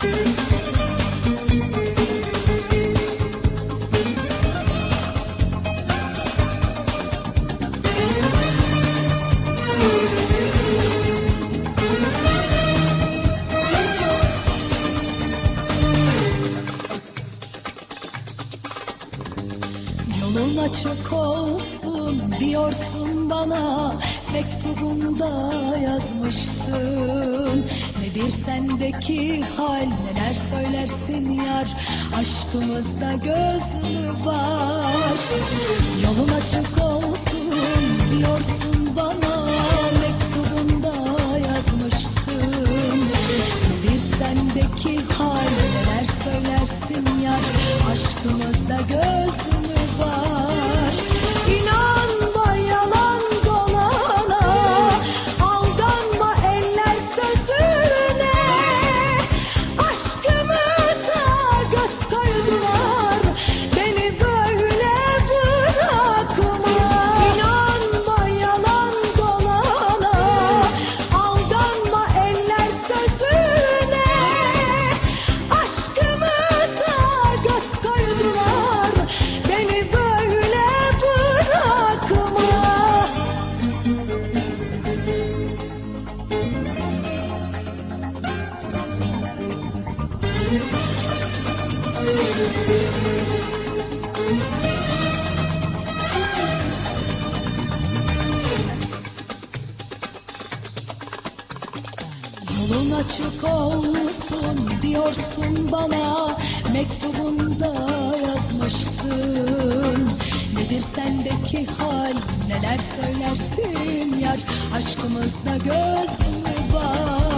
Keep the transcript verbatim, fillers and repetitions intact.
Yolun açık olsun diyorsun bana, mektubunda yazmışsın. Nedir sendeki hal, neler söylersin yar, aşkımızda göz mü var? Yolun açık olsun diyorsun bana, mektubunda yazmışsın. Nedir sendeki hal, neler söylersin yar, aşkımızda göz mü var? İnanma yalan dolana, aldanma eller sözüne. Aşkımıza göz koydular, beni böyle bırakma. İnanma yalan dolana, aldanma eller sözüne. Aşkımıza göz koydular, beni böyle bırakma. Yolun açık olsun diyorsun bana, mektubunda yazmışsın. Nedir sendeki hal, neler söylersin yar, aşkımızda göz mü var?